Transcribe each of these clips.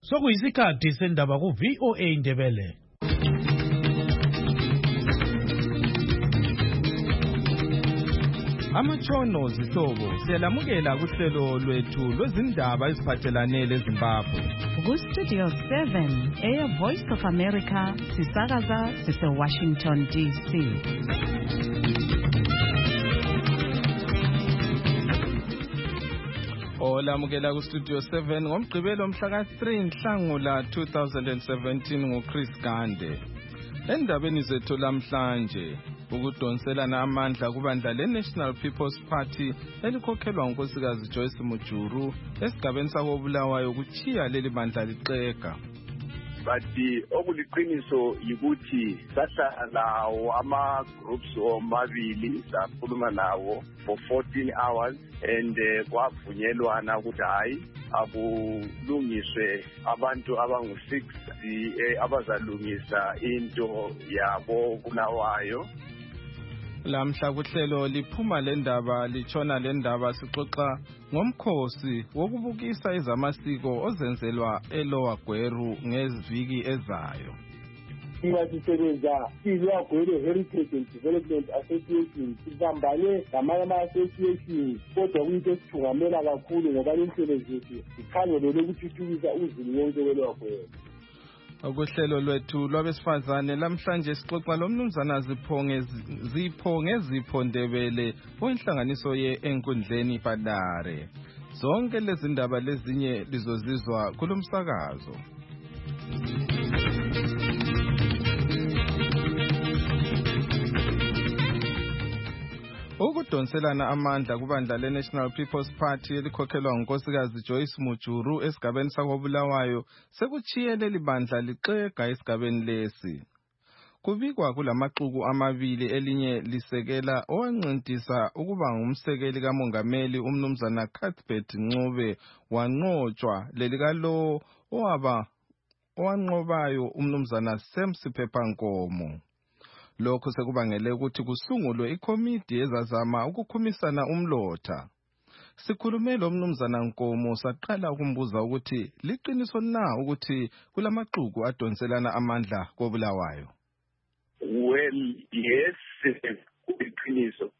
Sokuyisikhathi sendaba ku VOA Indebele. Amatshono zihlobo siyalamukela kuhlelo lwethu lwezindaba eziphathelane leZimbabwe. Ku Studio 7 Air Voice of America sisakaza sise Washington DC. Olamukela ku Studio 7 ngomgqibelo mhla ka-3 Nhlangula 2017 nguChris Gande. Endabeni zethu lamhlanje ukudonselana amandla kubandla leNational People's Party elikhokhelwa ngunkosikazi Joyce Mujuru esigabeni sakobulawayo kuchiya leli bandla liqeka. Bathi okuliqiniso yikuthi sahlala ama-groups omabili sakhuluma nawo for 14 hours and kwavunyelwana ukuthi hayi akulungiswe abantu abangu-6 abazalungisa into yabo Bulawayo. Lamhla kuhlelo liphuma lendaba litshona lendaba sixoxa ngomkhosi wokubukisa ezamasiko ozenzelwa eLower Gweru ngeviki ezayo. Sisebenza iLower Gweru Heritage and Development Association sibambane namanye ama-association kodwa kuyinto esithungamela kakhulu ngoba inhlelo zethu zikhangelele ukuthuthukisa uzulu wonke weLower Gweru. Okuhlelo lwethu lwabesifazane lamhlanje sixoxa lomnumzana Zipho Ndebele oyinhlanganiso ye-enkundleni Padare. Zonke lezi ndaba lezinye lizozizwa kulomsakazo. Ukudonselana amandla kubandla leNational People's Party elikhokhelwa ngunkosikazi Joyce Mujuru esigabeni sakobulawayo sekuchiye leli bandla liqega esigabeni lesi. Kubikwa kulamaxuku amabili elinye lisekela owancintisa ukuba ngumsekeli kamongameli umnumzana Cuthbert Ncube wanqotshwa lelikalo owanqobayo umnumzana Sam Siphepankomo. Lokho sekubangele ukuthi kusungulwe ikomiti ezazama ukukhumisana umlotha. Sikhulume lo mnumzana Nkomo saqala ukumbuza ukuthi liqiniso na ukuthi kulamaxuku adonselana amandla kobulawayo. Well, yes, kuliqiniso.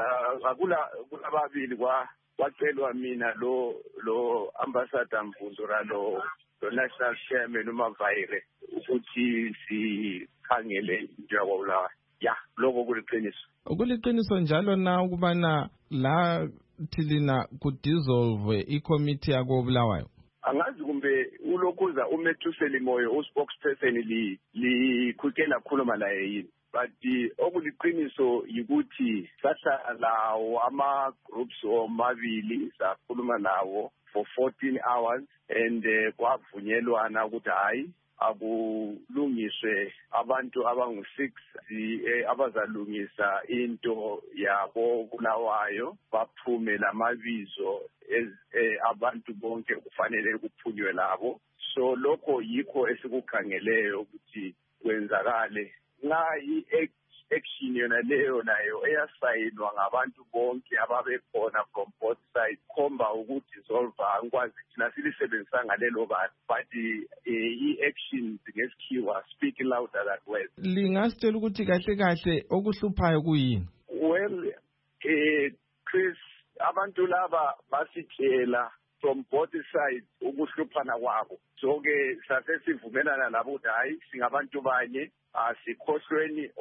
Kulababili kwacelwa mina lo ambassador Mvundura lo national chairman uMavayire ukuthi sikhangele into yakobulawayo. Ya, lokho kuliqiniso. Ukuliqiniso njalo na ukubana la thilina kudissolve ikomiti yakobulawayo. Angazi kumbe ulokhuza uMethuseli Moyo uspokesperson likhukela khuluma naye yini. But okuliqiniso yikuthi sahlala ama-groups omabili sakhuluma nawo for 14 hours and kwavunyelwana ukuthi hayi akulungiswe abantu abangu-6 abazalungisa into yabo Bulawayo baphume lamabizo abantu bonke kufanele kuphunywe labo. So lokho yikho esikukhangeleyo ukuthi kwenzakale nxa i-action yona leyo nayo eyasayinwa ngabantu bonke ababekhona from both sides khomba ukudissolve angikwazi thina silisebenzisa ngalelo bantu but i-action ngesikhiwa speak louder than words. Lingasitshela ukuthi kahle kahle okuhluphayo kuyini? Well, Chris, abantu laba basitshela from both sides ukuhluphana kwabo. So-ke sasesivumelana labo ukuthi hayi singabantu banye asikhohlweni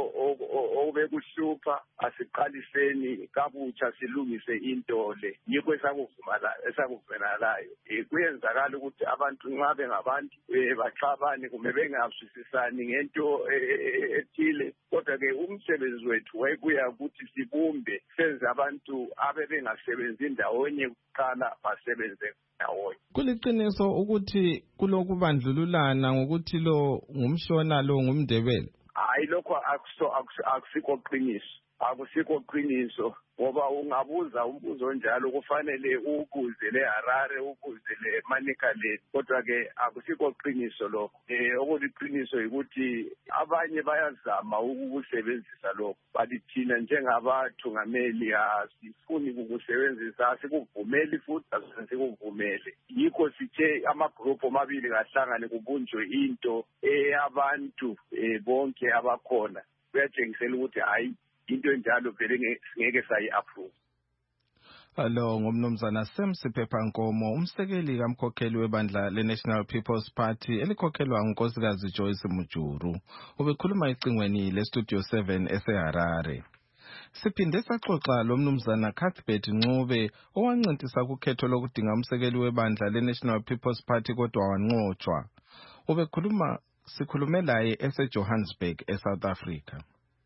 obekuhlupha asiqaliseni kabutsha silungise into le. Yikho esakuvumelanayo. Kuyenzakala ukuthi abantu nxa bengabantu baxabane kumbe bengazwisisani ngento ethile. Kodwa-ke umsebenzi wethu wayekuya ukuthi sibumbe senze abantu abebengasebenzi ndawonye kuqala basebenze ndawonye. Kuliqiniso ukuthi kulokubandlululana ngokuthi lo ngumshona lo ngumndebele. Hayi lokho akusikho qiniso. akusikho qiniso ngoba ungabuza umbuzo njalo kufanele ukuze leHarare ukuze leManicaland kodwa ke akusikho qiniso lokho okuliqiniso ukuthi abanye bayazama ukusebenzisa lokho bathi thina njengabathungameli asifuni ukusebenzisa asikuvumeli futhi asikuvumele yikho sithe amagroup amabili kahlangane kubunjwe into eyabantu bonke abakhona kuyatshengisela ukuthi hayi into enjalo vele ngeke sayi-approve. Lo ngumnumzana Semsiphepha Nkomo, umsekeli kamkhokheli webandla le-National People's Party elikhokhelwa ngunkosikazi Joyce Mujuru. Ubekhuluma ecingweni le-Studio 7 eseHarare. Siphinde saxoxa lo mnumzana Cuthbert Ncube owancintisa kukhetho lokudinga umsekeli webandla le-National People's Party kodwa wanqotshwa. Sikhulume laye ese-Johannesburg, eSouth Africa.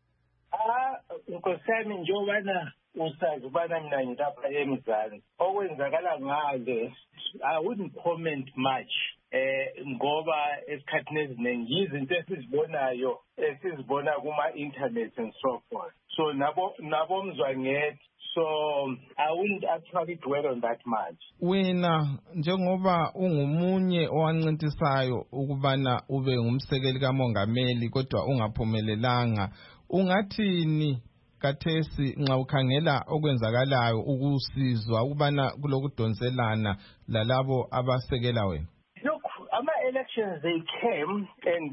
Nkosami njobana usazi ubana mina ngilapha eMzansi okwenzakala ngale I wouldn't comment much ngoba esikhathini eziningi izinto esizibona kuma-internet and so forth so nabo mzwangethi so I wouldn't actually dwell on that much. Wena njengoba ungumunye owancintisayo ukubana ube ngumsekeli kamongameli kodwa ungaphumelelanga ungathini kathesi nxa ukhangela okwenzakalayo ukusizwa ukubana kulokudonselana lalabo abasekela wena? Look, ama-elections they came and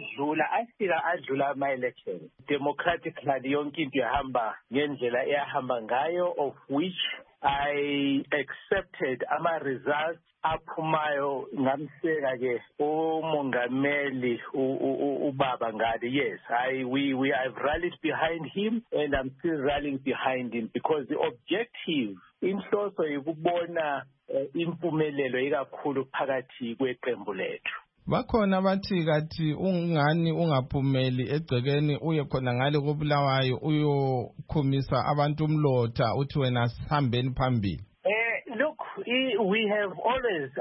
adlula ama-elections democratically yonke into yahamba ngendlela eyahamba ngayo of which I accepted ama-results aphumayo ngamseka ke umongameli ubaba Ngadi. Yes, I've rallied behind him and I'm still rallying behind him because the objective inhloso yikubona impumelelo ikakhulu phakathi kweqembu lethu. Bakhona abathi kathi ungani ungaphumeli egcekeni uye khona ngale koBulawayo uyokhumisa abantu umlotha uthi wena sihambeni phambili. Look, we have always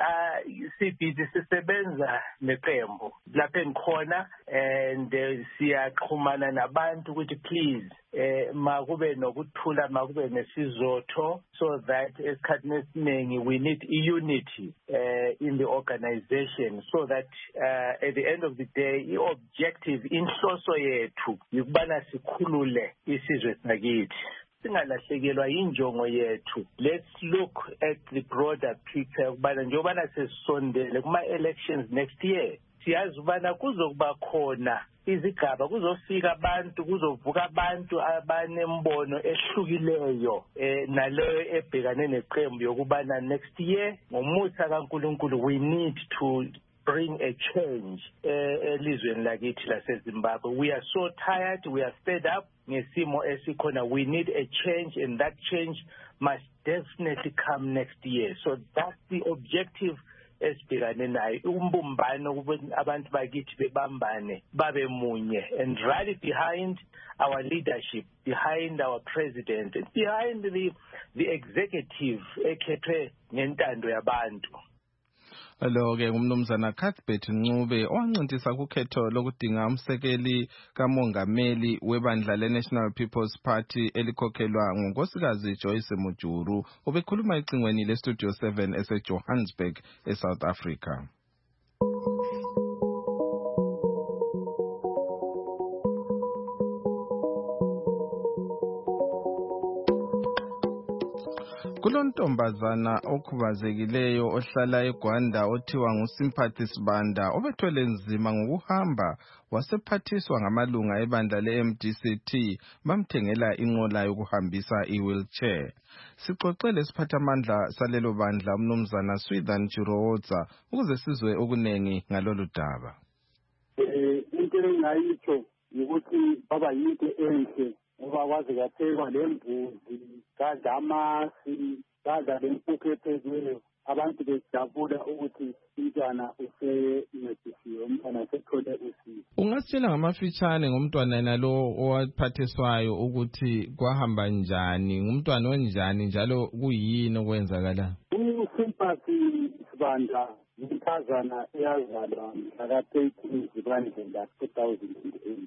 sisebenza neqembu lapha engikhona and siyaxhumana nabantu ukuthi please makube nokuthula makube nesizotho so that esikhathini esiningi we need unity in the organization so that at the end of the day i-objective inhloso yethu yikubana sikhulule isizwe sakithi. Singalahlekelwa injongo yethu. Let's look at the broader picture ukubana njobana sesondele kuma-elections next year siyazi ubana kuzokuba khona izigaba kuzofika abantu kuzovuka abantu abanembono ehlukileyo naleyo ebhekane neqembu yokubana next year ngomusa kaNkulunkulu we need to bring a change elizweni lakithi laseZimbabwe. We are so tired, we are fed up ngesimo esikhona. We need a change and that change must definitely come next year. So that's the objective esibhekane nayo umbumbano abantu bakithi bebambane babe munye and rally behind our leadership, behind our president, and behind the executive ekhethwe ngentando yabantu. Lo ke ngumnumzana Cuthbert Ncube owancintisa kukhetho lokudinga umsekeli kamongameli webandla le-National People's Party elikhokhelwa ngunkosikazi Joyce Mujuru. Ubekhuluma ecingweni le-Studio 7 ese-Johannesburg, eSouth Africa. Kulontombazana okhubazekileyo ohlala eGwanda othiwa nguSympathy Sibanda obethwele nzima ngokuhamba wasephathiswa ngamalunga ebandla le-MDCT bamthengela inqola yokuhambisa i-wheelchair. Sixoxele siphathamandla salelo bandla umnumzana Swithan Chiroza ukuze sizwe okunengi ngalolu daba. Into engayitsho ukuthi baba yinto enhle ngoba kwaze kwaphekwa lembuzi kadla amasi kadla lempuphu ephekiweyo abantu bejabula ukuthi umntwana useyinethisiwe umntwana sethole usizo. Ungasitshela ngamafitshane ngomntwana yena lo owaphathiswayo ukuthi kwahamba njani ngumntwana onjani njalo kuyini okwenzakala? uSympathy Sibanda inkazana eyazalwa mhla ka-13 Zibandlela 2008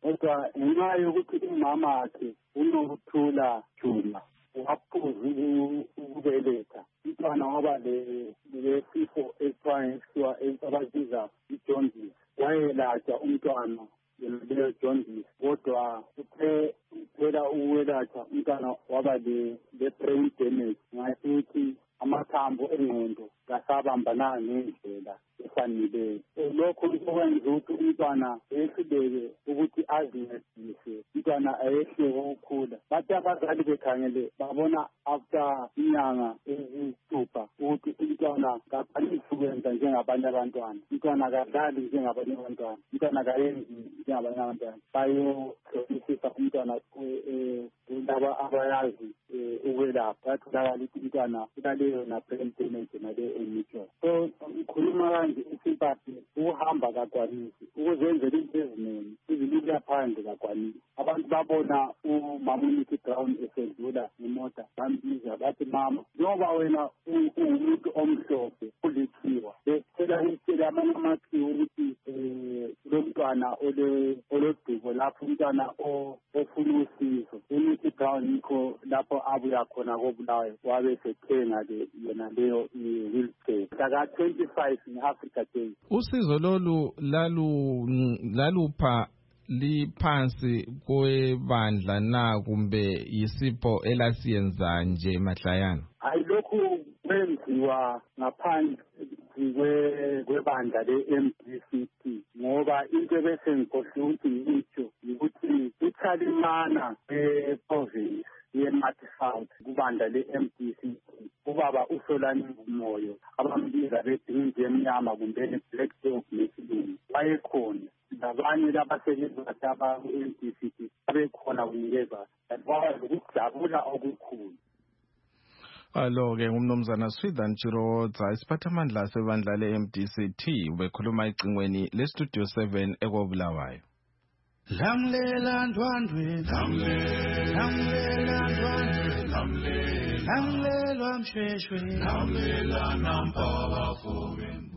kodwa ngenxa yokuthi umama wakhe unokuthula Juma waphuza ukubeletha umntwana waba lesifo esithiwa abaziza ijaundice. Wayelatshwa umntwana leyo jaundice, kodwa kuphela ukwelatshwa umntwana waba le-brain damage, ngasithi amathambo engqondo kasabambananga ngendlela efaneleyo. Lokho kwenza ukuthi umntwana ehluleke ukuthi azincedise, umntwana ayehluleke ukukhula. Bathi abazali bekhangele babona after inyanga eziyisithupha ukuthi umntwana kakwanisi ukwenza njengabanye abantwana, umntwana akadlali njengabanye abantwana, umntwana akayenzi njengabanye abantwana. Bayohlolisisa umntwana laba abayazi ukwelapha, batholakala ukuthi umntwana ulaleyo na-brain damage naleyo emutual. So ngikhuluma kanje isimpathy ukuhamba kakwanisi, ukuzenzela into eziningi, izilulu yaphandle kakwanisi. Abantu babona umama uNicky Brown esedlula imoto, bambiza bathi, mama, njengoba wena ungumuntu omhlophe ulithiwa, becela umtshele amanye amakhiwo ukuthi lo mntwana olodubo lapho umntwana ofuna usizo. uNicky Brown yikho lapho abuya khona koBulawayo wabe sethenga-ke yona leyo wheelchair ka-25 nge-Africa Day. Usizo lolu lalupha liphansi kwebandla na kumbe yisipho elasiyenza nje mahlayana? Hayi, lokhu kwenziwa ngaphansi kwebandla le-MDCT, ngoba into bese ngikhohle ukuthi ngitsho yikuthi uChalimana province ye-Matisouth kubandla le-MDCT, ubaba uSolani Moyo abambiza bethi inje emnyama kumbe black dog nesilungu, wayekhona. Labanye labasebenzi bakwa-MDCT abekhona kunikeza bakwazi ukujabula okukhulu. Alo-ke ngumnumzana Swithan Chirodza, isiphathamandla sebandla le-MDCT, ubekhuluma ecingweni le-Studio 7 ekoBulawayo. Lamlela ndwandwe, lamlela ndwandwe, lamlela mshweshwe, lamlela nampaba fobembula.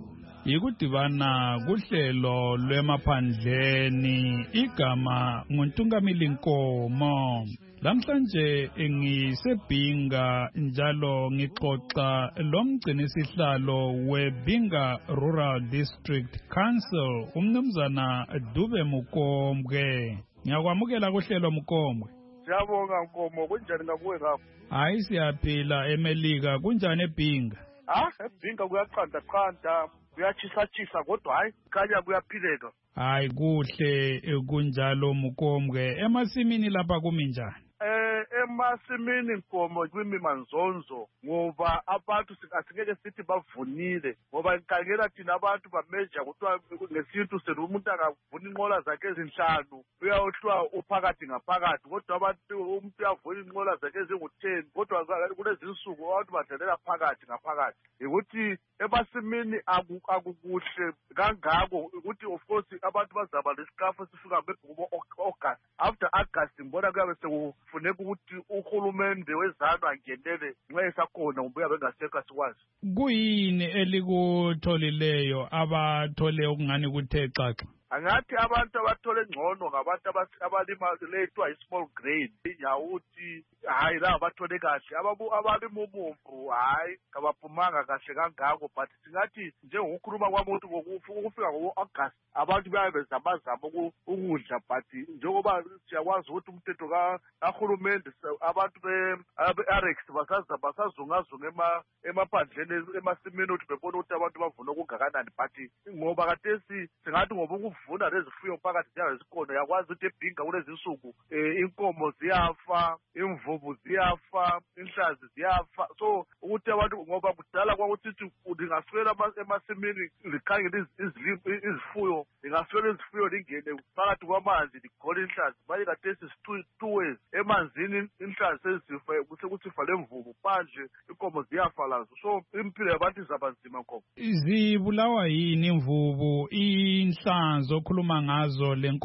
Yikudibana kuhlelo lwemaphandleni, igama nguNtungamili Nkomo. Lamhlanje ngisebhinga njalo ngixoxa lomgcinisihlalo weBhinga Rural District Council, umnumzana Dube Mukombwe. Ngiyakwamukela kuhlelo Mukombwe. Siyabonga Nkomo, kunjani ngakuwe ngapha? Hayi, siyaphila eMelika, kunjani eBhinga? eBhinga kuyaqanda kuyachisa kodwa hayi khanya kuyaphileka. Hayi, kuhle kunjalo Mukombwe. Emasimini lapha kuminjani? Emasimini Nkomo kwimi manzonzo, ngoba abantu asingeke sithi bavunile, ngoba inkangela thina abantu bameja kuthiwa ngesintu senu umuntu angavuna inqola zakhe ezinhlanu uyayohlwa uphakathi ngaphakathi, kodwa abantu umuntu uyavuna inqola zakhe ezingu-10, kodwa kulezi nsuku abantu badlalela phakathi ngaphakathi. Ukuthi emasimini akukuhle kangako, ukuthi of course abantu bazaba lesikafu esifika August. After August ngibona kuyabe sekufuneka ukuthi uhulumende wezanu angenele nxa esakhona kumbe bengasekho asikwazi. Kuyini elikutholileyo abathole okungani kuthe xaxa? Angathi abantu abathole ngcono ngabantu abalima letwa i-small grain, inyawuthi hayi la bathole kahle, abalima umumbu hayi kabaphumanga kahle kangako, but singathi njengokukhuluma kwami ukuthi ukufika ngo-August abantu bayabe bezamazama ukudla, but njengoba siyakwazi ukuthi umthetho kahulumende abantu be-Arex basazungazunga emaphandleni emasimini ukuthi bebona ukuthi abantu bavuna okungakanani, but ngoba kathesi singathi ngoba ukuvuna lezifuyo phakathi njalo zikhona, yakwazi ukuthi eBhinga kulezi nsuku inkomo ziyafa, imvubu ziyafa, inhlazi ziyafa. So ukuthi abantu ngoba kudala kwakuthi lingaswela emasimini likhangele izifuyo, lingaswela izifuyo lingene phakathi kwamanzi ligole inhlazi, manje kathesi 2 ways emanzini inhlazi sezifa kusekusifa lemvubu phandle inkomo ziyafa lazo. So impilo yabantu izaba nzima Nkomo. Zibulawa yini imvubu inhlanzi okhuluma ngazo lenkomo?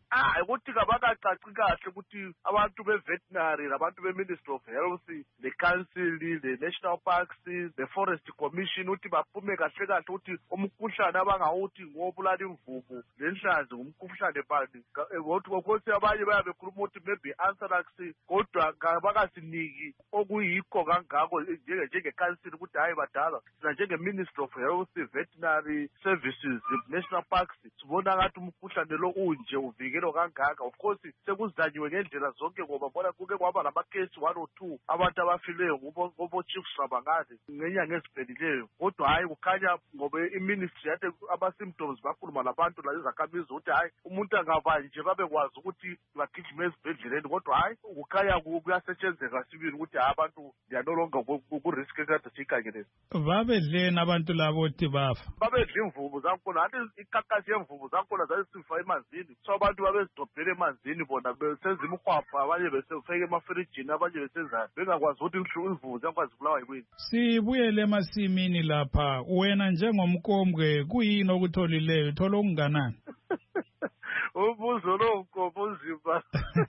ukuthi kabakacaci kahle ukuthi abantu be-veterinary nabantu be-Ministry of Health, le-council, le-National Parks, le-Forest Commission ukuthi baphume kahle kahle ukuthi umkhuhlane abangawuthi ngobulala imvubu lenhlanzi ngumkhuhlane bani. Ukuthi abanye bayabe bekhuluma ukuthi maybe anthrax, kodwa kabakasiniki okuyikho kangako njenge-council ukuthi hayi badala sina njenge-Ministry of Health, Veterinary Services, National Parks sibona ngathi umkhuhlane lo unje uvikelo kangaka. Of course sekuzanyiwe ngendlela zonke ngoba bona kuke kwaba lamakesi 1 or 2 abantu abafileyo ngobo-Chief Shabangani ngenyanga ezibhelileyo, kodwa hayi kukhanya ngoba i-ministry yathi ama-symptoms bakhuluma labantu la izakhamizi ukuthi hayi umuntu angaba nje babekwazi ukuthi bagijime ezibhedleleni, kodwa hayi kukhanya kuyasetshenzeka sibili ukuthi abantu ndiyanolonga ku-risk ekade siyikhangeleni. Babedleni abantu labo othi bafa? Babedla imvubu zakhona, hathi ikakasi yemvubu zakhona zayisifa emanzini, so abantu babezidobhela emanzini bona besenza imihwapha, abanye besefake emafirijini, abanye besenza bengakwazi ukuthi imvubu ziyakwazi ukubulawa yikuyini. Sibuyele emasimini lapha, wena njengomkombwe kuyini okutholileyo, uthola okunganani? Umbuzo lo mkomo uzimba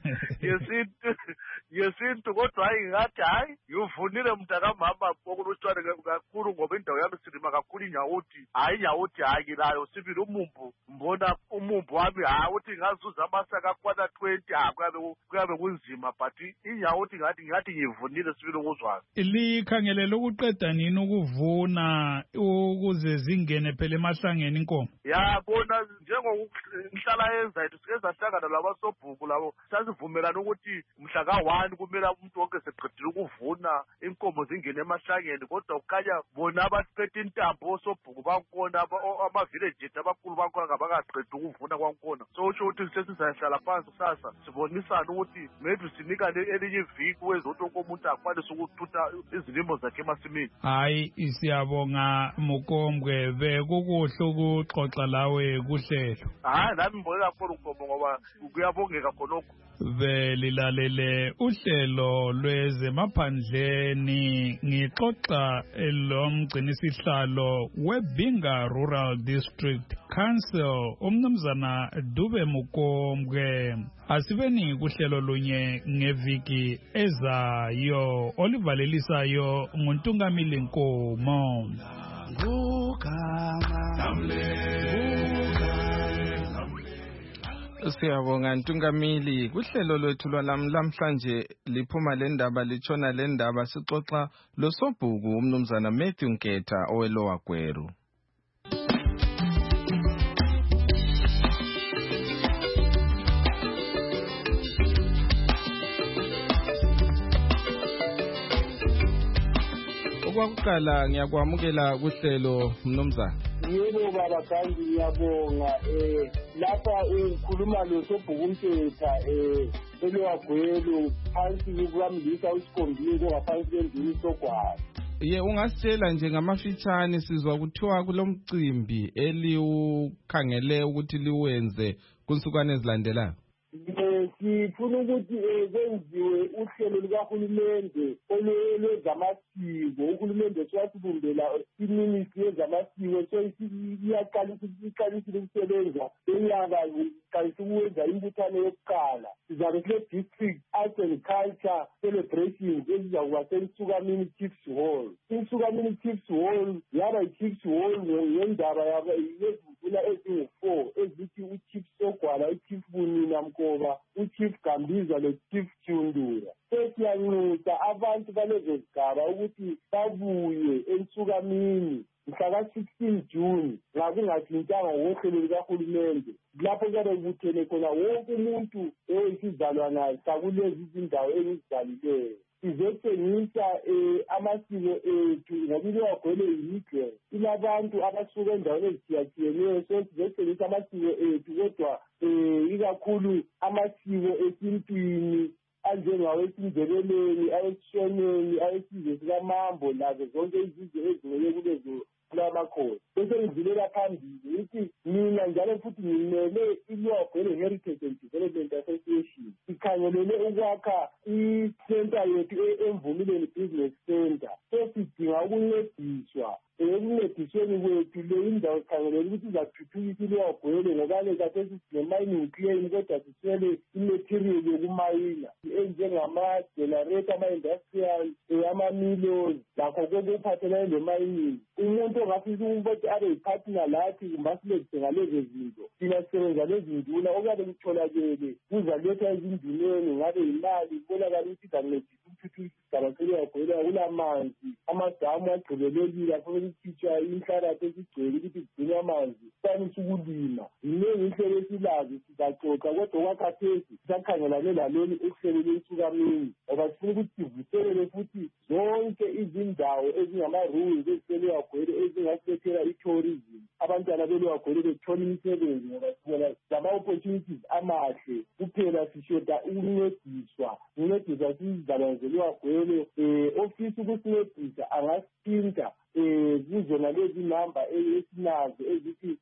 yesintu kodwa hayi ngathi hayi yuvunile mntakamama okulutshwane kakhulu ngoba indawo yami silima kakhulu inyawuthi, hayi inyawuthi hayi layo sibili umumbu, mbona umumbu wami uthi ngazuza amasaka akwana 20 kuyabe kunzima, but inyawuthi ngathi ngivunile sibili ukuzwayo. Likhangelela ukuqeda nini ukuvuna ukuze zingene phela emahlangeni inkomo? Ya bona njengokuhlala yenza yethu sike sahlangana labasobhuku labo sasivumelana ukuthi mhla ka-1 kumele umuntu wonke seqedile ukuvuna inkomo zingene emahlangeni, kodwa kukhanya bona abaphethe intambo osobhuku bakhona ama-village ethu abakhulu bakhona ngabakaqedi ukuvuna kwakhona. So usho ukuthi sesizahlala phansi kusasa sibonisane ukuthi maybe sinika elinye iviki wezothi wonke umuntu akwanise ukuthutha izilimo zakhe emasimini. Hayi siyabonga Mukombwe, bekukuhle ukuxoxa lawe kuhlelo. Hayi nami ngibonge kakhulu Mkomo ngoba kuyabongeka khonokho. Belilalele uhlelo lwezemaphandleni, ngixoxa lomgcinisihlalo weBinga Rural District Council umnumzana Dube Mukombwe. Asibeni kuhlelo lunye ngeviki ezayo olivalelisayo nguNtungamili Nkomo. Siyabonga Ntungamili. Kuhlelo lwethu lwanamhlanje liphuma le ndaba litshona le ndaba sixoxa losobhuku umnumzana Matthew Nketha oweLower Gweru. Okwakuqala ngiyakwamukela kuhlelo mnumzana. Yebo baba Gandhi ngiyabonga. Lapha ukhuluma losobhuku Nketha eLower Gweru phansi kukamlisa uSikhombile ngaphansi kwendini Sogwara. Ungasitshela nje ngamafitshane, sizwa kuthiwa kulomcimbi eliukhangele ukuthi liwenze kunsukwane ezilandelayo. Sifuna ukuthi kwenziwe uhlelo lukahulumende olwezamasiko. Uhulumende sewasibumbela iministry yezamasiko, so iqalisile ukusebenza enyaka iqalise ukwenza imbuthano yokuqala. Sizabe sile-district arts and culture celebrations ezizakuba seNsukamini Chiefs Hall. iNsukamini Chiefs Hall yaba yi-Chiefs Hall ngendaba yezivula ezingu-4 ezithi uChief Sogwara, uChief Bunina Mkoba, uChief Gambiza loChief Chundura. Sesiyanxusa abantu balezo zigaba ukuthi babuye eNsukamini mhla ka-16 June ngakungashintshanga ngohlelo lukahulumende. Lapho kuyabe kubuthene khona wonke umuntu oyisizalwana sakulezi izindawo engizibhalileyo. Sizotshengisa amasiko ethu ngoba iLower Gweru yimigre, ilabantu abasuka endaweni ezithiyatshiyeneyo, so sizotshengisa amasiko ethu, kodwa ikakhulu amasiko esintwini anjengawesindebeleni, awesishoneni, awesizwe sikaMambo, lazo zonke izizwe ezingeke kulezo lamakhosi. Bese ngizilela phambili ukuthi mina njalo futhi ngimele iLower Gweru Heritage and Development Association. Sikhangelele ukwakha i-center yethu eMvumileni Business Center. Sesidinga ukuncediswa ekufundisweni kwethu le indawo sikhangelele ukuthi izathuthukisa iLeagwele ngoba lekathesi sine-mining claim kodwa siswele imaterial yokumayina enjengama-generator ama-industrial ama-milos lakho konke kuphathelane le-mining. Umuntu ongafisa ukuthi abe yipartner lathi kumbasilethise ngalezo zinto thina sisebenza lezi nduna okuyabe kutholakele kuzalethwa ezinduneni ngabe yimali kubonakala ukuthi izamncedisa ukuthuthukisa isigaba seLeagwele. Kulamanzi amadamu agqibelekile afuna ukukhitshwa inhlabathi esigcwele ukuthi kugcinwe amanzi kwanisa ukulima. Yinengi inhlelo esilazo sizaxoxa kodwa okwakhathesi sisakhangelane laleli uhlelo lwensukamini ngoba sifuna ukuthi sivuselele futhi zonke izindawo ezingama-ruins eziseLeagwele ezingasilethela i-tourism. Abantwana beLeagwele bethola imisebenzi ngoba sibona lama-opportunities amahle kuphela sishoda ukuncediswa sizizalwane zeLeagwele. Ofisi ukusincedisa angasiphinta kuzona lezi namba esinazo ezithi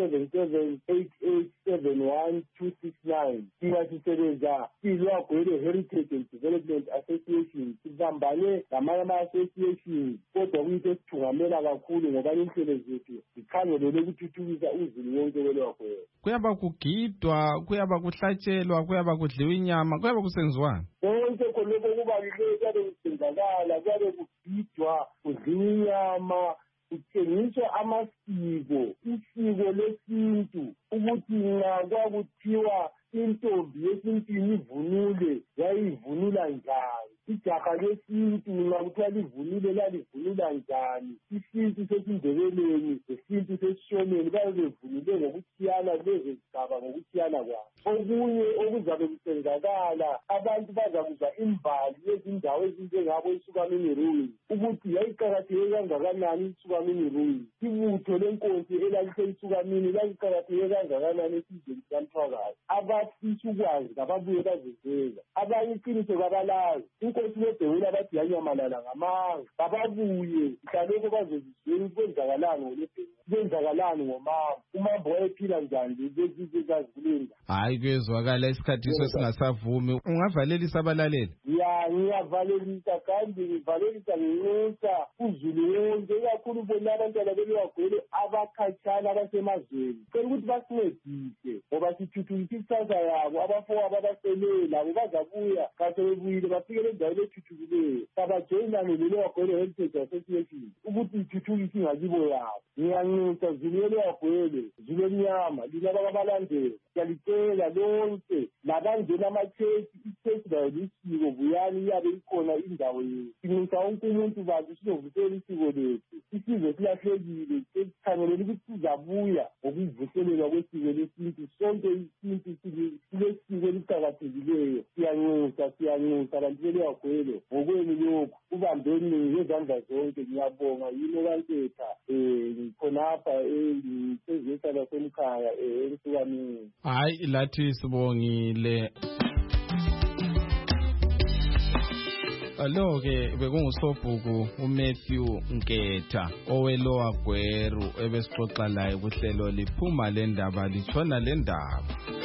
0778871 thina sisebenza iLeagwele Heritage and Development Association. Sibambane lamanye ama-association kodwa kuyinto esithungamela kakhulu ngoba inhlelo zethu zikhangelele ukuthuthukisa uzulu wonke weLeagwele. Kuyaba kugidwa, kuyaba kuhlatshelwa, kuyaba kudliwa inyama, kuyaba kusenziwani? Konke khonokho kubaluleke kuyabe kusenzakala, kuyabe kugidwa, kudliwa inyama, kuthengiswa amasiko, isiko lesintu ukuthi nxa kwakuthiwa intombi yesintwini ivunule yayivunula njani, ijaha lesintu nxa kuthiwa livunule lalivunula njani, isintu sesindebeleni lesintu sesishoneni bayabe bevunule ngokutshiyana lezo zigaba ngokutshiyana kwabo. Okunye okuzabe kusenzakala abantu bazakuzwa imbali yezindawo ezinjengabo iSukamini Ruins ukuthi yayiqakatheke kangakanani iSukamini Ruins, ibutho lenkosi elalithe iSukamini laliqakatheke kangakanani esizweni sikaMthwakazi. Abafisa ukwazi kababuye bazezela, abanye iqiniso kabalazi. Inkosi loDewula bathi yanyamalala ngamanga, kababuye mhlalokho bazezizweni kwenzakalani ngomambo, umambo wayephila njani bezizazilinda. Hayi kuyezwakala isikhathi esingasavumi. Ungavalelisa abalaleli? Ngiyavalelisa kandi ngivalelisa nginxusa uzulu wonke ikakhulu bona abantwana beLeagwele abakhatshana abasemazweni cela ukuthi basincedise ngoba sithuthukisa ikusasa yabo. Abafowabo abaseleyo labo bazabuya kasebebuyile bafikele endaweni ethuthukileyo. Sabajoyinane leLeagwele Heritage Association ukuthi ithuthukise ingakibo yabo. Ngiyanxusa zulu yeLeagwele, zulu emnyama, lina abalandeli siyalicela lonke labangena amachechi, ichechi layo lisiko vuyani iyabe ikhona indawo yethu. Sinxusa wonke umuntu bathi sizovusela isiko lethu. Isizwe silahlekile, sikhangelele ukuthi sizabuya ngokuvuselelwa kwesiko lesintu. Sonke isintu silesiko eliqakathekileyo. Siyanxusa bantu beLeagwele ngokwenu lokhu ubambeni ngezandla zonke. Ngiyabonga yini okaNtetha khonapha ngisezisa lasemkhaya eNsukamini. Hayi lathi sibongile. Alo-ke bekungusobhuku uMatthew Nketha oweLeagwele ebesixoxa laye kuhlelo liphuma le ndaba litshona le ndaba.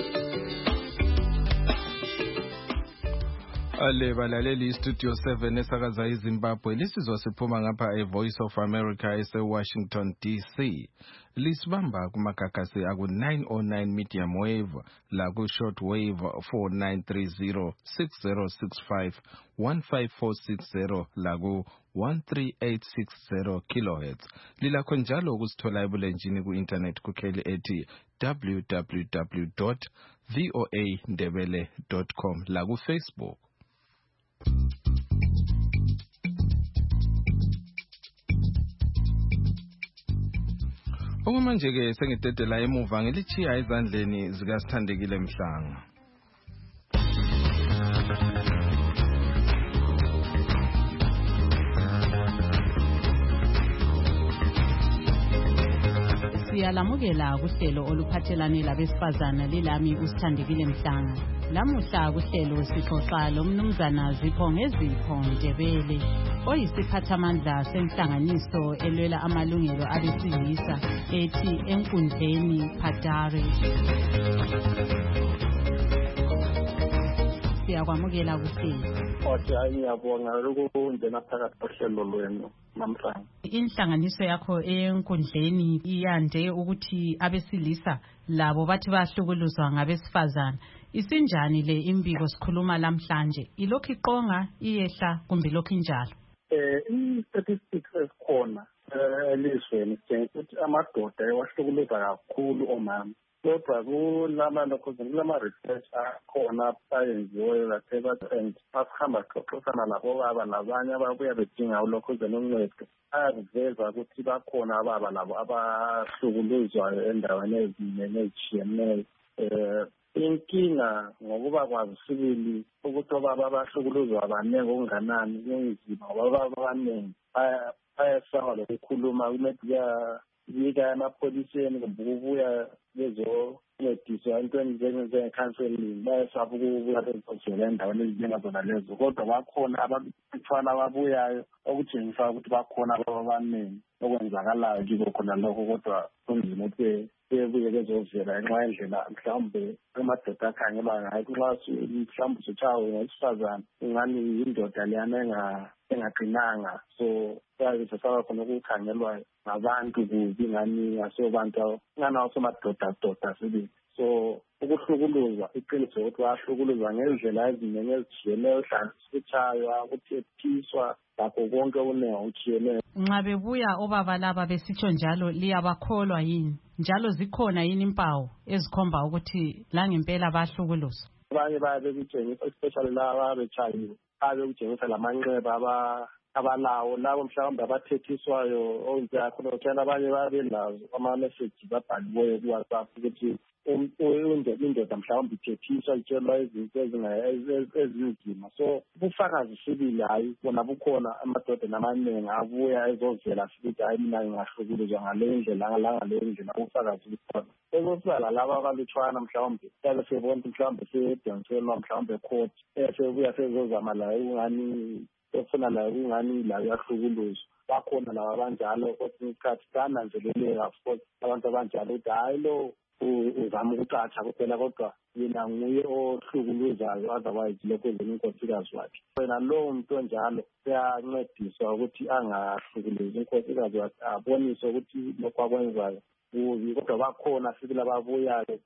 Ale balaleli iStudio 7 esakaza iZimbabwe lisizwa siphuma ngapha eVoice of America eseWashington DC. Lisibamba kumagagasi aku-909 medium wave laku-short wave 4930 6065 15460 laku-13860 kilohertz. Lilakho njalo ukusithola ebulenjini ku-internet kukheli ethi www.voandebele.com laku-Facebook. Okwamanje-ke sengidedela emuva ngilichiya ezandleni zikaSithandekile Mhlanga. Siyalamukela kuhlelo oluphathelane labesifazana lilami uSithandekile Mhlanga. Lamuhla kuhlelo sixoxa lomnumzana Zipho Ngezipho Ndebele oyisiphathamandla senhlanganiso elwela amalungelo abesilisa ethi enkundleni Phadare. Siyakwamukela kuhlelo. Ngiyabonga lokungena phakathi kohlelo lwenu namhlanje. inhlanganiso yakho enkundleni iyande ukuthi abesilisa labo bathi bahlukuluzwa ngabesifazana. Isinjani le imbiko sikhuluma namhlanje? Ilokhu iqonga iyehla kumbe lokhu injalo? I-statistics esikhona elizweni sitshengisa ukuthi amadoda ewahlukuluza kakhulu omama. Kodwa kulama-research akhona ayenziweyo and basihamba xoxisana labo baba labanye ababuya bedinga ulokhuzela uncedo. Ayakuveza ukuthi bakhona ababa labo abahlukuluzwayo endaweni ezinengi ezitshiyeneyo. Inkinga ngokuba kwazi sibili ukuthi obaba abahlukuluzwa abaningi okunganani kunzima ngoba abaningi bayasaba lokukhuluma kumedia yika emapholiseni kumbe ukubuya bezoncediswa entweni njenge-counseling bayasaba ukubuya bezozela endaweni ezinjengazona lezo. Kodwa bakhona abafana ababuyayo okutshengisa ukuthi bakhona abaningi okwenzakalayo kibo khona lokho, kodwa kunzima ukuthi bebuye bezovela ngenxa yendlela mhlawumbe amadoda akhangelwa ngayo. Nxa mhlawumbe usetshawe ngowesifazane ingani yindoda leyana engaqinanga, so sesaba khona ukukhangelwa ngabantu kubi ngani asobantu ngani awusomadoda sibili. So ukuhlukuluzwa iqiniso ukuthi bayahlukuluzwa ngendlela eziningi ezitshiyeneyo, uhlanganiswa ukuthethiswa lakho konke okuningi okutshiyeneyo. Nxa bebuya obaba laba besitsho njalo liyabakholwa yini? Njalo zikhona yini impawu ezikhomba ukuthi la ngempela bahlukuluzwa? Abanye bayabe kutshengisa especially laba abechayiwe bayabe kutshengisa lamanxeba abalawo labo mhlawumbe abathethiswayo onzakhona. Abanye bayabe lazo ama-message babhaliweyo kuWhatsApp ukuthi indoda mhlawumbe ithethiswa itshelwa izinto ezinzima. So ubufakazi sibili hayi bona bukhona. Amadoda amaningi abuya ezovela sithi hayi mina ngingahlukuluzwa ngale ndlela ngale ndlela, ubufakazi bukhona. Ezokuba laba abalutshwana mhlawumbe babe sebona mhlawumbe sedonselwa mhlawumbe court sebuya sezozama la ungani efuna la ungani la uyahlukuluzwa. Bakhona laba abanjalo kodwa isikhathi kananzeleleka futhi abantu abanjalo ukuthi hayi lo uzama ukucatsha kuphela kodwa yena nguye ohlukuluzayo, otherwise lokho inkosikazi wakhe. Wena lowo muntu onjalo uyancediswa ukuthi angahlukuluzi inkosikazi wakhe, abonise ukuthi lokho akwenzayo kubi. Kodwa bakhona sibili ababuyayo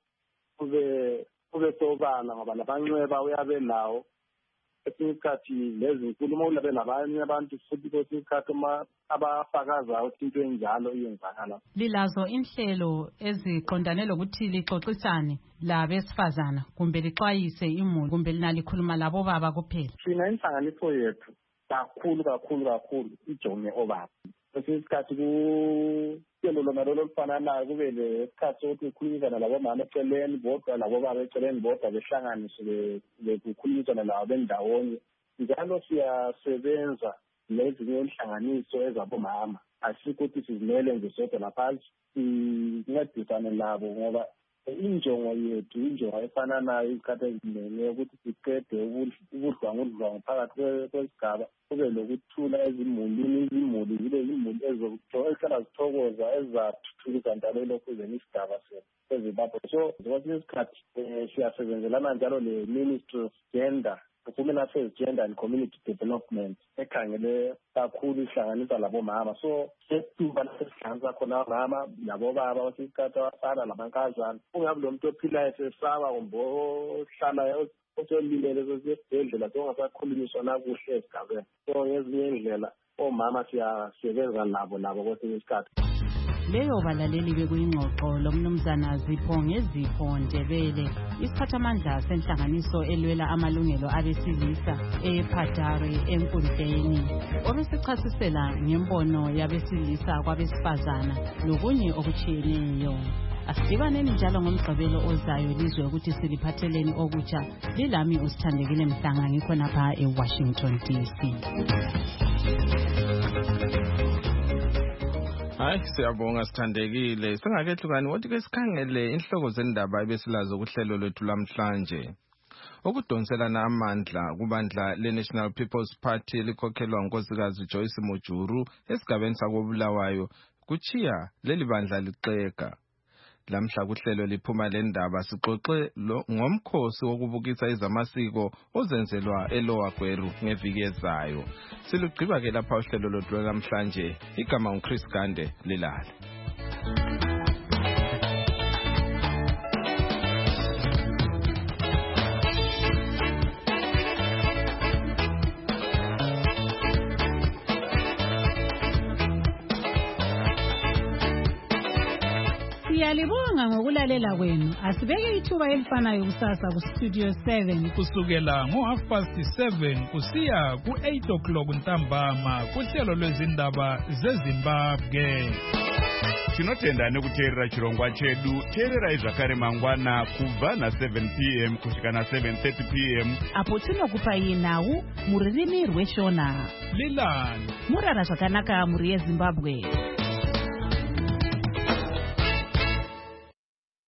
kube sobala ngoba labanxeba uyabe lawo esinye isikhathi lezi nkulumo ulabe labanye abantu futhi kwesinye isikhathi abafakazayo ukuthi into enjalo iyenzakala. Lilazo inhlelo eziqondane lokuthi lixoxisane labesifazana kumbe lixwayise imuli kumbe linalikhuluma labo baba kuphela? Thina inhlanganiso yethu kakhulu ijonge obaba. Kwesinye isikhathi kuhlelo lona lolo lufananayo kube lesikhathi sokuthi kukhulunyisana labomama eceleni bodwa labobaba eceleni bodwa behlanganiswe kukhulunyisana labo bendawonye. Njalo siyasebenza nezinye inhlanganiso ezabomama, asikho ukuthi sizimele nje sodwa lapha, sincedisane labo ngoba injongo yethu injongo efananayo izikhathi eziningi ukuthi siqede ubudlwangudlwangu phakathi kwesigaba, kube lokuthula ezimulini, izimuli zibe izimuli ezihlala zithokoza ezathuthukisa njalo elokhuzeni isigaba seZimbabwe. So kwesinye isikhathi siyasebenzelana njalo le-Ministry of Women Affairs, Gender and Community Development ekhangele kakhulu ihlanganisa labomama. So sethuba lesihlanganisa khona omama labobaba kwesinye isikhathi abafana lamankazana. Ungabi lo muntu ophilayo sesaba kumbe ohlala oselimele sesibhedlela songasakhulunyiswa nakuhle esigabeni. So ngezinye indlela omama siyasebenza labo kwesinye isikhathi. Leyo balaleli bekuyingxoxo lomnumzana Zipho Ngezipho Ndebele, isiphathamandla senhlanganiso elwela amalungelo abesilisa ePhatari enkundleni, obesichasisela ngembono yabesilisa kwabesifazana lokunye okutshiyeneyo. Asidibaneni njalo ngomgqibelo ozayo lizwe ukuthi siliphatheleni okutsha. Lilami usithandekile Mhlanga ngikhonapha eWashington DC. Hayi siyabonga sithandekile. Singakehlukani wothi ke sikhangele inhloko zendaba ebesilazo kuhlelo lwethu lamhlanje. Ukudonselana amandla kubandla le-National People's Party elikhokhelwa ngunkosikazi Joyce Mujuru esigabeni sakobulawayo kuchiya leli bandla lixeka. Lamhla kuhlelo liphuma le ndaba sixoxe ngomkhosi wokubukisa ezamasiko ozenzelwa eLower Gweru ngeviki ezayo. Silugqiba ke lapha uhlelo lodwa namhlanje. Igama uChris Gande lilala. Siyalibonga ngokulalela kwenu. Asibeke ithuba elifanayo kusasa ku Studio 7 kusukela ngo7:30 kusiya ku8 ntambama kuhlelo lwezindaba zeZimbabwe. Tinotenda nekuteerera chirongwa chedu. Teererai zvakare mangwana kubva na7 p.m. kusvika na7:30 p.m. apo tinokupai nhau mururimi rweshona. Lilani murara zvakanaka muri yeZimbabwe.